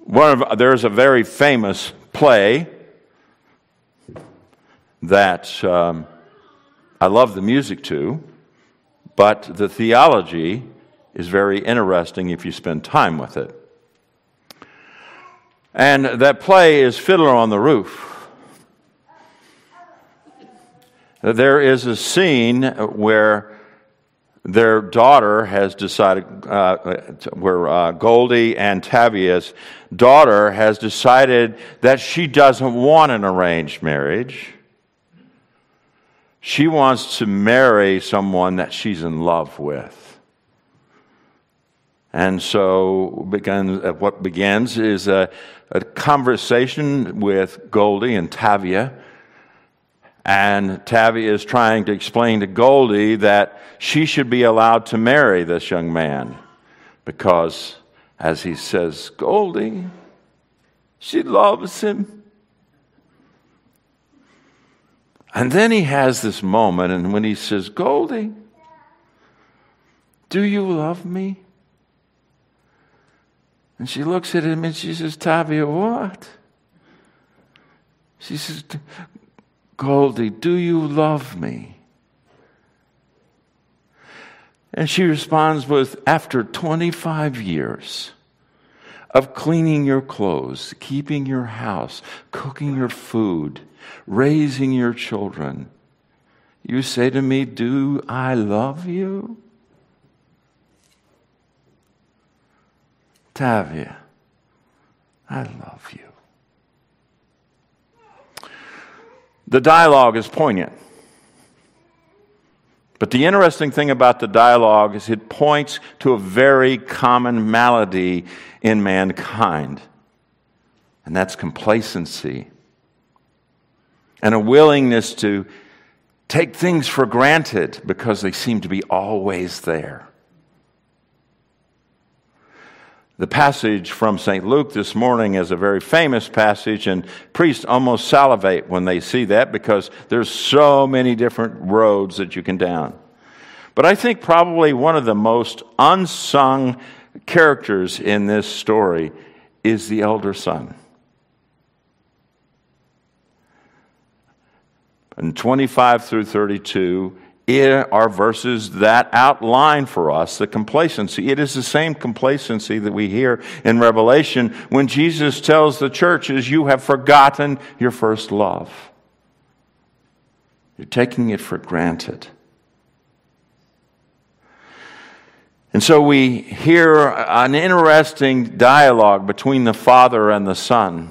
There's a very famous play that I love the music to, but the theology is very interesting if you spend time with it. And that play is Fiddler on the Roof. There is a scene where their daughter has decided, where Goldie and Tavia's daughter has decided that she doesn't want an arranged marriage. She wants to marry someone that she's in love with. And so what begins is a conversation with Goldie and Tavia. And Tavia is trying to explain to Goldie that she should be allowed to marry this young man. Because, as he says, Goldie, she loves him. And then he has this moment, and when he says, Goldie, do you love me? And she looks at him and she says, Tavia, what? She says, Goldie, do you love me? And she responds with, after 25 years of cleaning your clothes, keeping your house, cooking your food, raising your children, you say to me, do I love you? Tavia, I love you. The dialogue is poignant. But the interesting thing about the dialogue is it points to a very common malady in mankind. And that's complacency. And a willingness to take things for granted because they seem to be always there. The passage from St. Luke this morning is a very famous passage, and priests almost salivate when they see that because there's so many different roads that you can down. But I think probably one of the most unsung characters in this story is the elder son. In 25 through 32, are verses that outline for us the complacency. It is the same complacency that we hear in Revelation when Jesus tells the churches, you have forgotten your first love. You're taking it for granted. And so we hear an interesting dialogue between the Father and the Son.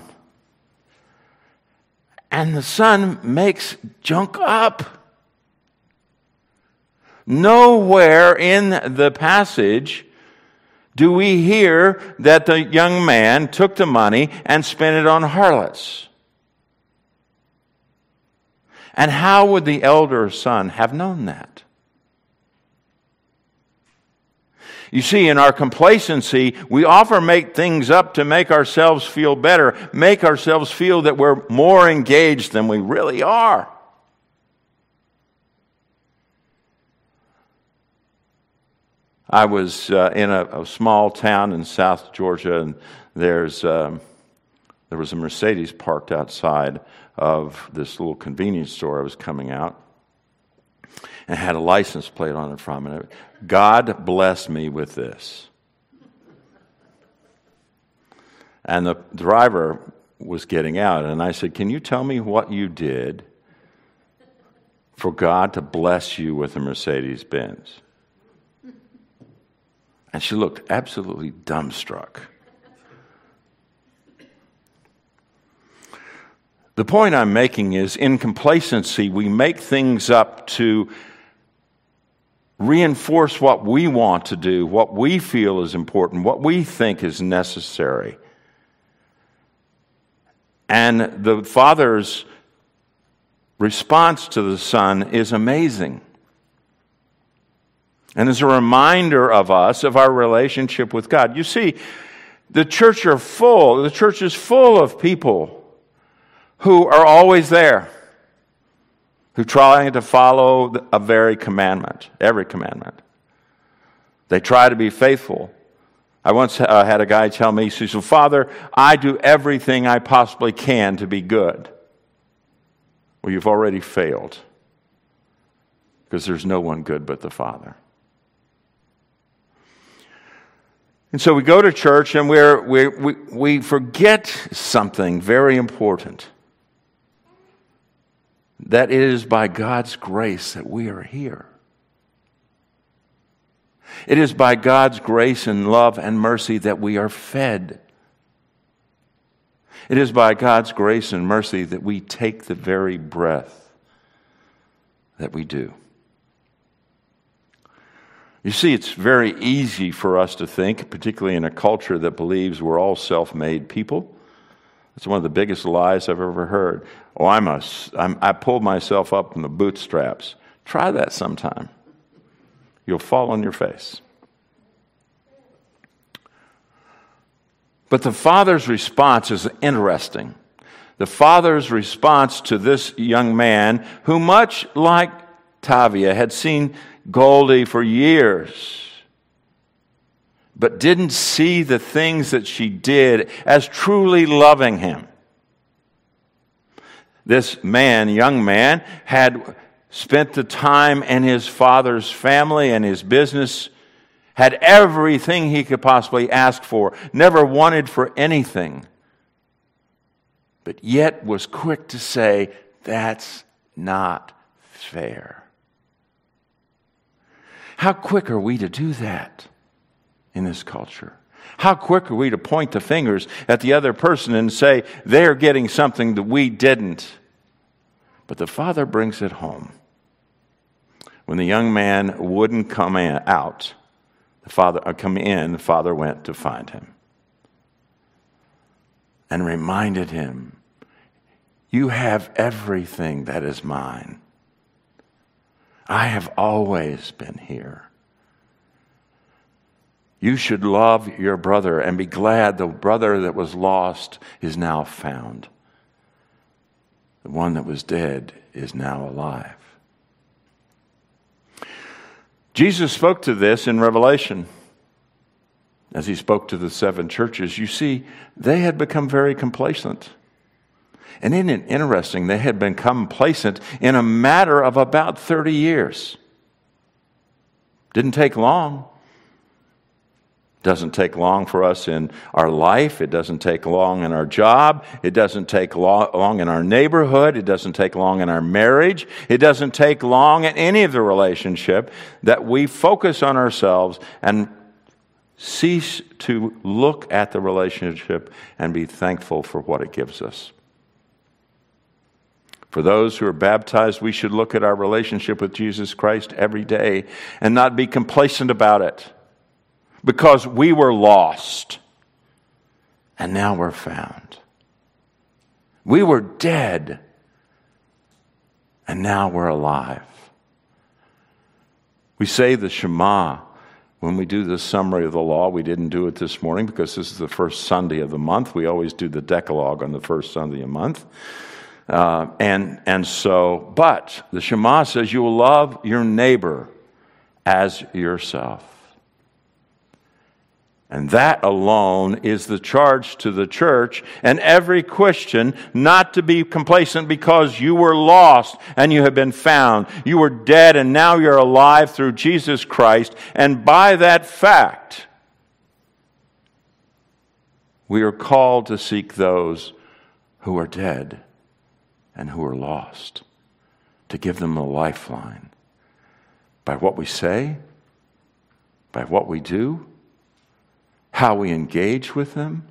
And the Son makes junk up. Nowhere in the passage do we hear that the young man took the money and spent it on harlots. And how would the elder son have known that? You see, in our complacency, we often make things up to make ourselves feel better, make ourselves feel that we're more engaged than we really are. I was in a small town in South Georgia, and there was a Mercedes parked outside of this little convenience store I was coming out, and had a license plate on it from it. God blessed me with this. And the driver was getting out, and I said, can you tell me what you did for God to bless you with a Mercedes-Benz? And she looked absolutely dumbstruck. The point I'm making is, in complacency, we make things up to reinforce what we want to do, what we feel is important, what we think is necessary. And the Father's response to the Son is amazing. And as a reminder of us, of our relationship with God. You see, the church is full of people who are always there, who try to follow every commandment. They try to be faithful. I once had a guy tell me, he says, "Father, I do everything I possibly can to be good." Well, you've already failed, because there's no one good but the Father. And so we go to church and we forget something very important. That it is by God's grace that we are here. It is by God's grace and love and mercy that we are fed. It is by God's grace and mercy that we take the very breath that we do. You see, it's very easy for us to think, particularly in a culture that believes we're all self-made people. It's one of the biggest lies I've ever heard. Oh, I pulled myself up from the bootstraps. Try that sometime. You'll fall on your face. But the Father's response is interesting. The Father's response to this young man, who much like Tavia had seen Goldie for years, but didn't see the things that she did as truly loving him. This man, young man, had spent the time in his father's family and his business, had everything he could possibly ask for, never wanted for anything, but yet was quick to say, "That's not fair." How quick are we to do that in this culture? How quick are we to point the fingers at the other person and say, they're getting something that we didn't? But the Father brings it home. When the young man wouldn't come in, the Father went to find him and reminded him, "You have everything that is mine. I have always been here. You should love your brother and be glad the brother that was lost is now found. The one that was dead is now alive." Jesus spoke to this in Revelation. As he spoke to the 7 churches, you see, they had become very complacent. And isn't it interesting? They had become complacent in a matter of about 30 years. Didn't take long. Doesn't take long for us in our life. It doesn't take long in our job. It doesn't take long in our neighborhood. It doesn't take long in our marriage. It doesn't take long in any of the relationship that we focus on ourselves and cease to look at the relationship and be thankful for what it gives us. For those who are baptized, we should look at our relationship with Jesus Christ every day and not be complacent about it, because we were lost and now we're found. We were dead and now we're alive. We say the Shema when we do the summary of the law. We didn't do it this morning because this is the first Sunday of the month. We always do the Decalogue on the first Sunday of the month. But the Shema says you will love your neighbor as yourself. And that alone is the charge to the church and every Christian, not to be complacent because you were lost and you have been found. You were dead and now you're alive through Jesus Christ. And by that fact, we are called to seek those who are dead and who are lost, to give them a lifeline by what we say, by what we do, how we engage with them.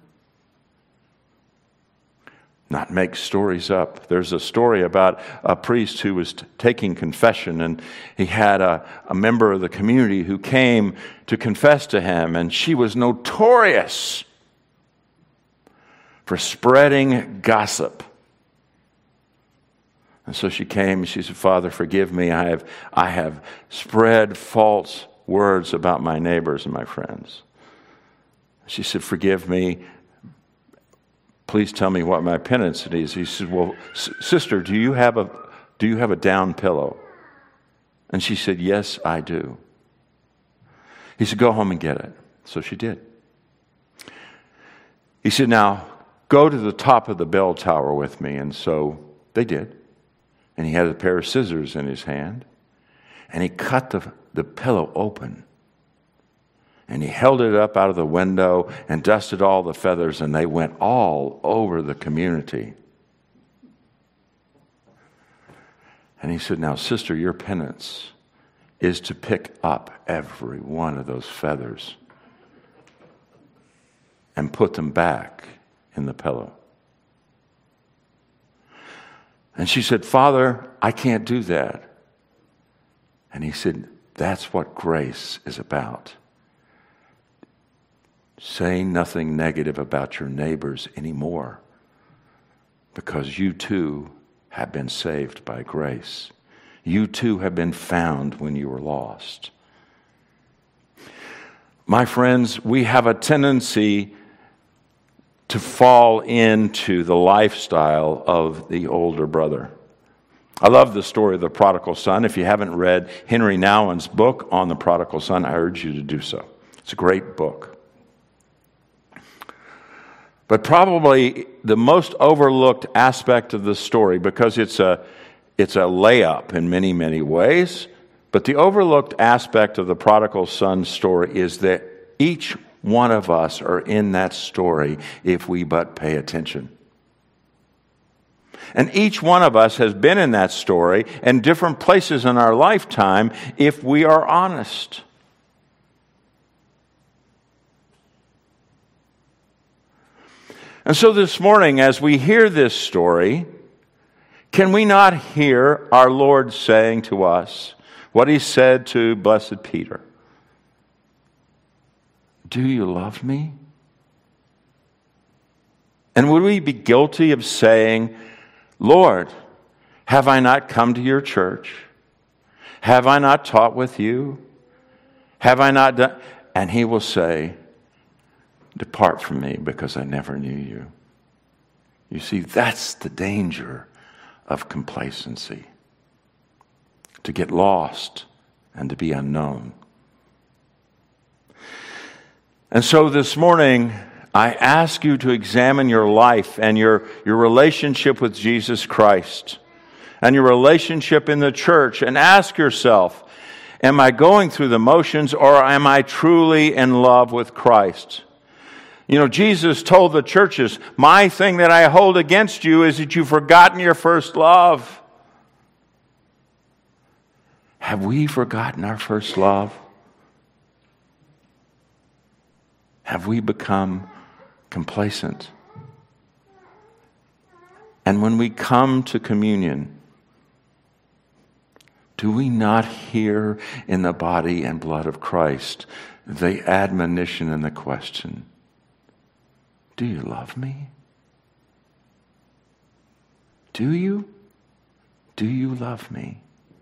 Not make stories up. There's a story about a priest who was taking confession, and he had a member of the community who came to confess to him, and she was notorious for spreading gossip. And so she came and she said, "Father, forgive me. I have spread false words about my neighbors and my friends." She said, "Forgive me. Please tell me what my penance is." He said, "Well, sister, do you have a down pillow?" And she said, "Yes, I do." He said, "Go home and get it." So she did. He said, now go to the top of the bell tower with me. And so they did. And he had a pair of scissors in his hand. And he cut the pillow open. And he held it up out of the window and dusted all the feathers, and they went all over the community. And he said, now, sister, your penance is to pick up every one of those feathers and put them back in the pillow. And she said, Father, I can't do that. And he said, that's what grace is about. Saying nothing negative about your neighbors anymore, because you too have been saved by grace. You too have been found when you were lost. My friends, we have a tendency to fall into the lifestyle of the older brother. I love the story of the prodigal son. If you haven't read Henry Nouwen's book on the prodigal son, I urge you to do so. It's a great book. But probably the most overlooked aspect of the story, because it's a layup in many, many ways, but the overlooked aspect of the prodigal son story is that each one of us are in that story if we but pay attention. And each one of us has been in that story in different places in our lifetime if we are honest. And so this morning, as we hear this story, can we not hear our Lord saying to us what he said to blessed Peter? Do you love me? And would we be guilty of saying, Lord, have I not come to your church? Have I not taught with you? Have I not done? And he will say, depart from me, because I never knew you. You see, that's the danger of complacency. To get lost and to be unknown. And so this morning, I ask you to examine your life and your relationship with Jesus Christ and your relationship in the church, and ask yourself, am I going through the motions, or am I truly in love with Christ? You know, Jesus told the churches, my thing that I hold against you is that you've forgotten your first love. Have we forgotten our first love? Have we become complacent? And when we come to communion, do we not hear in the body and blood of Christ the admonition and the question, do you love me? Do you? Do you love me?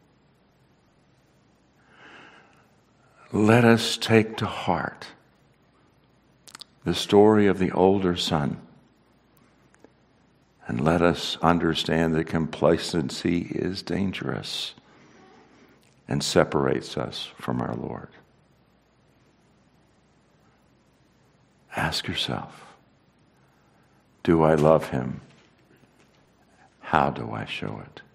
Let us take to heart the story of the older son, and let us understand that complacency is dangerous and separates us from our Lord. Ask yourself, do I love him? How do I show it?